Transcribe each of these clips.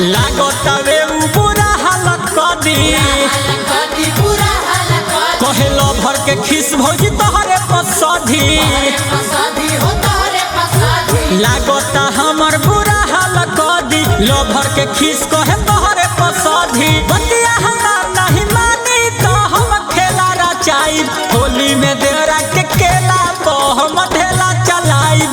लागतावे बुरा हालत कदी कहेलो भर के खिस भौजी तोहरे पसधी लागता हमर बुरा हालत कदी लो भर के खिस कहे तोहरे पसधी बतिया हमार नहीं मानी तो हम खेला रचाई होली में देवरा के केला तो हम ढेला चलाई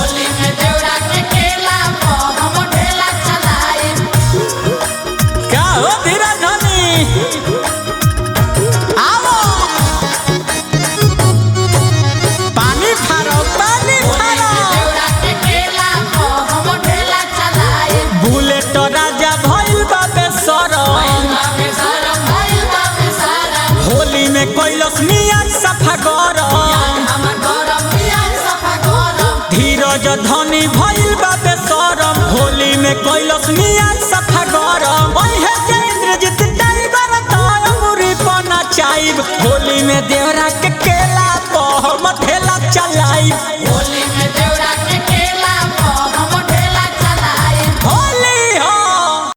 होली में कैलस मियाज सफा गरम धीरज धनी भइल बा बेशरम होली में कैलस मियाज